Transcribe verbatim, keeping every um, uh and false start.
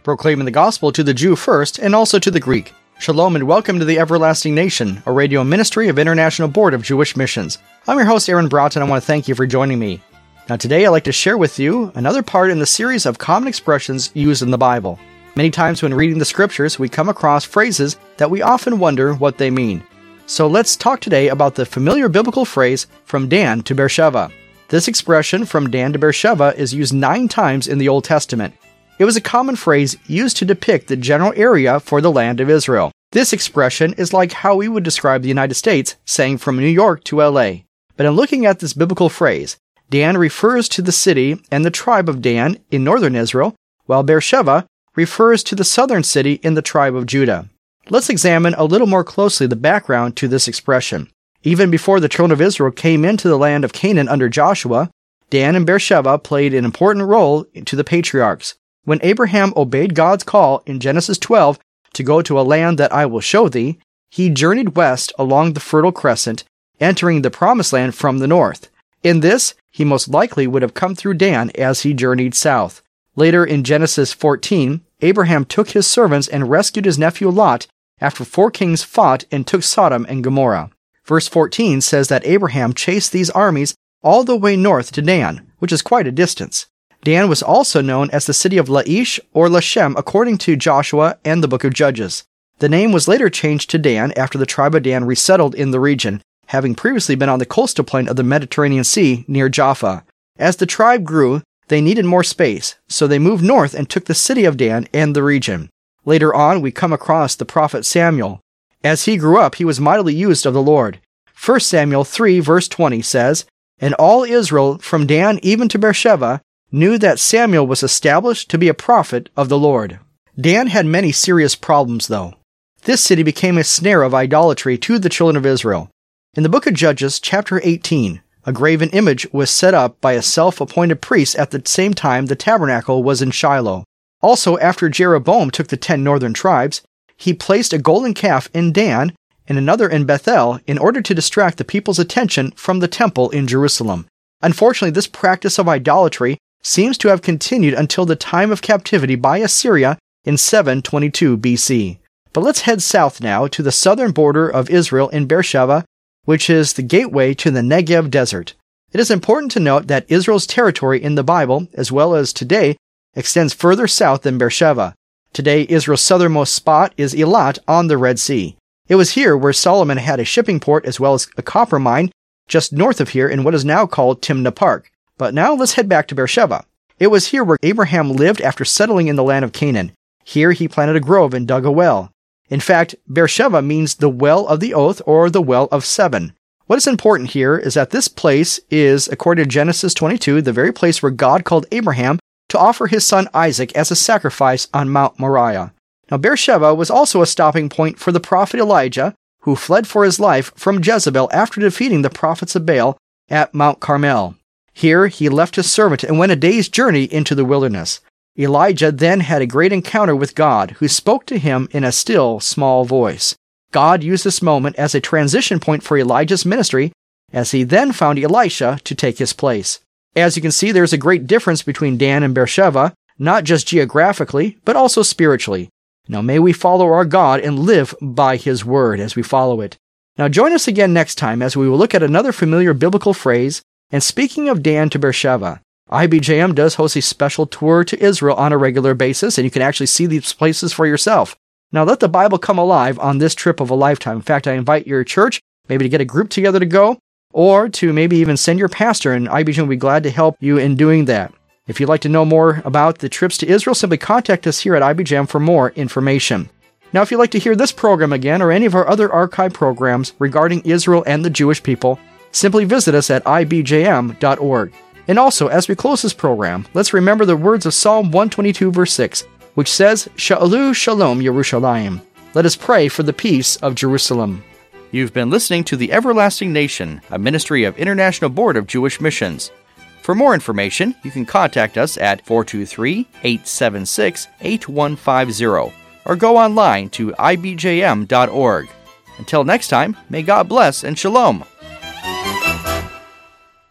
proclaiming the gospel to the Jew first and also to the Greek. Shalom and welcome to the Everlasting Nation, a radio ministry of International Board of Jewish Missions. I'm your host, Aaron Broughton, and I want to thank you for joining me. Now today I'd like to share with you another part in the series of common expressions used in the Bible. Many times when reading the scriptures, we come across phrases that we often wonder what they mean. So let's talk today about the familiar biblical phrase, from Dan to Beersheba. This expression, from Dan to Beersheba, is used nine times in the Old Testament. It was a common phrase used to depict the general area for the land of Israel. This expression is like how we would describe the United States, saying from New York to L A. But in looking at this biblical phrase, Dan refers to the city and the tribe of Dan in northern Israel, while Beersheba refers to the southern city in the tribe of Judah. Let's examine a little more closely the background to this expression. Even before the children of Israel came into the land of Canaan under Joshua, Dan and Beersheba played an important role to the patriarchs. When Abraham obeyed God's call in Genesis twelve to go to a land that I will show thee, he journeyed west along the Fertile Crescent, entering the Promised Land from the north. In this, he most likely would have come through Dan as he journeyed south. Later in Genesis fourteen, Abraham took his servants and rescued his nephew Lot after four kings fought and took Sodom and Gomorrah. Verse fourteen says that Abraham chased these armies all the way north to Dan, which is quite a distance. Dan was also known as the city of Laish or Lashem according to Joshua and the book of Judges. The name was later changed to Dan after the tribe of Dan resettled in the region, having previously been on the coastal plain of the Mediterranean Sea near Jaffa. As the tribe grew, they needed more space, so they moved north and took the city of Dan and the region. Later on, we come across the prophet Samuel. As he grew up, he was mightily used of the Lord. First Samuel three verse twenty says, "And all Israel from Dan even to Beersheba knew that Samuel was established to be a prophet of the Lord." Dan had many serious problems, though. This city became a snare of idolatry to the children of Israel. In the book of Judges, chapter eighteen, a graven image was set up by a self-appointed priest at the same time the tabernacle was in Shiloh. Also, after Jeroboam took the ten northern tribes, he placed a golden calf in Dan and another in Bethel in order to distract the people's attention from the temple in Jerusalem. Unfortunately, this practice of idolatry seems to have continued until the time of captivity by Assyria in seven twenty-two B C. But let's head south now to the southern border of Israel in Beersheba, which is the gateway to the Negev desert. It is important to note that Israel's territory in the Bible, as well as today, extends further south than Beersheba. Today, Israel's southernmost spot is Eilat on the Red Sea. It was here where Solomon had a shipping port as well as a copper mine just north of here in what is now called Timnah Park. But now let's head back to Beersheba. It was here where Abraham lived after settling in the land of Canaan. Here he planted a grove and dug a well. In fact, Beersheba means the well of the oath or the well of seven. What is important here is that this place is, according to Genesis twenty-two, the very place where God called Abraham to offer his son Isaac as a sacrifice on Mount Moriah. Now, Beersheba was also a stopping point for the prophet Elijah, who fled for his life from Jezebel after defeating the prophets of Baal at Mount Carmel. Here he left his servant and went a day's journey into the wilderness. Elijah then had a great encounter with God, who spoke to him in a still, small voice. God used this moment as a transition point for Elijah's ministry, as he then found Elisha to take his place. As you can see, there's a great difference between Dan and Beersheba, not just geographically, but also spiritually. Now may we follow our God and live by his word as we follow it. Now join us again next time as we will look at another familiar biblical phrase. And speaking of Dan to Beersheba, I B J M does host a special tour to Israel on a regular basis, and you can actually see these places for yourself. Now let the Bible come alive on this trip of a lifetime. In fact, I invite your church maybe to get a group together to go, or to maybe even send your pastor, and I B J M will be glad to help you in doing that. If you'd like to know more about the trips to Israel, simply contact us here at I B J M for more information. Now, if you'd like to hear this program again, or any of our other archive programs regarding Israel and the Jewish people, simply visit us at I B J M dot org. And also, as we close this program, let's remember the words of Psalm one twenty-two, verse six, which says, Sha'alu Shalom Yerushalayim. Let us pray for the peace of Jerusalem. You've been listening to The Everlasting Nation, a ministry of International Board of Jewish Missions. For more information, you can contact us at four two three, eight seven six, eight one five zero or go online to I B J M dot org. Until next time, may God bless and shalom.